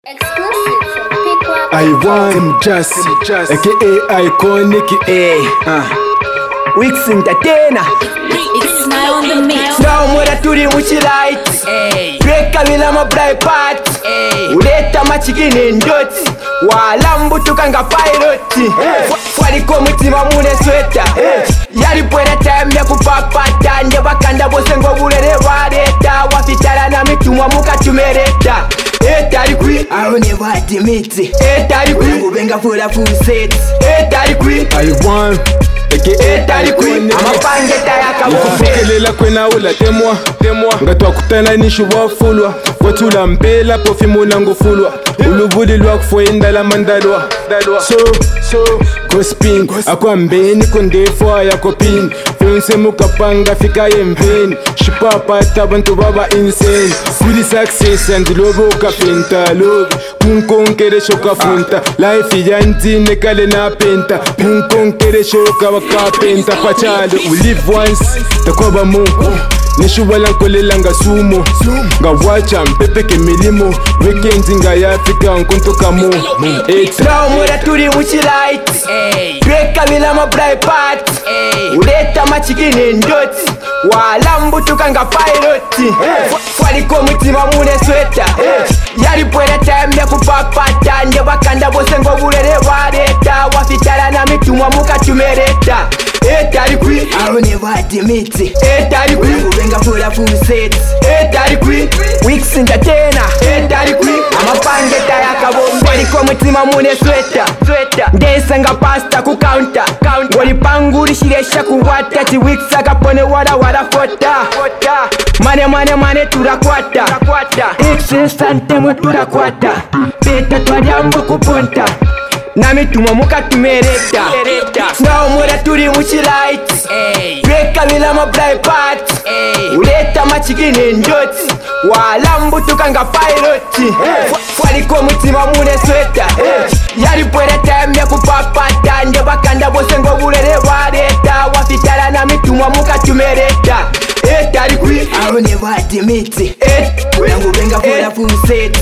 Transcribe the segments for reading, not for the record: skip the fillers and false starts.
Exclusive from Pick I want him just aka Iconic Wix entertainer. It's now on the mix. Now mura turi muchilight. Breaka bila mabrai part. Uleta machikini ndoti. Walambu tukanga pilot. Faliko mutima mune sweta. Yari pwede time ya kupapata. Nde bakanda bose ngo bulere wareta. Wafitala na mitumwa muka tumereta. Etari kwi, I will never admit it. Etari kwi, ngubenga full set. Etari kwi, I want etari kwi, amapange tayaka ukufukelela kwena ula temwa ngatwakutana nishu wafulwa watula mpela pofi munangu fulwa ulubuli lwakufo indala mandalwa so gospin akwambeni kondefo ayakopini fense mukapanga fika yemveni shipapata bantu baba insane sili success and lobo kapenta lobi kunkonkere shoka funta life yantine kale na penta kunkonkere shoka wakapenta pachalo we live once takoba mungu nishuwala nkolela nga sumo nga wacha mpepe ke milimo weekend nga yafika nkontoka mo Now mura turi muchilight. Breaka bila mabrai part. Uleta machikini ndoti. Walambu tukanga pilot. Faliko mutima mune sweta. Yari pwede time ya kupapata. Nde bakanda bose ngo bulere wareta. Wafitala na mitumwa muka tumereta. Etari kwi, I will never admit it. Etari kwi, ngubenga full set. Etari kwi, Wix entertainer. Etari kwi, amapange tayaka bombe. Faliko mutima mune sweta. Ndesa nga pasta ku counter. Wali panguri shiresha kuwata. Ti Wix akapone wada fota. Mane turakwata. Exensante mwe turakwata. Beta twajambo kuponta. Nami tumo muka tumereta. Now mura turi muchilight. Breaka bila mabrai part. Uleta machikini ndoti. Walambu tukanga pilot. Faliko mutima mune sweta. Yari pwede time ya kupapata. Nde bakanda bose ngo bulere wareta. Wafitala na mitumwa muka tumereta. Etari kwi, I will never admit it. Ngubenga full set.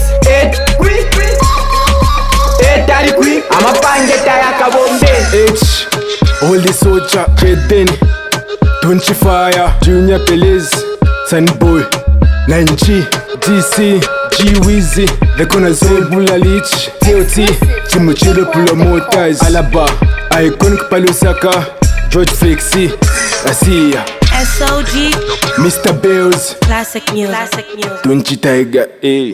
Etari kwi, amapange tayaka bombe. H Holy Soldier Kreden Donchi Fire Junior Pelez Sunboy 9G DC G-Weezy The Conazole Bula Leech TOT Chimuchilo Pulo Motors Alaba Iconic Palusaka George Flexi Asia SOG Mr. Bells Classic music. Donchi Tiger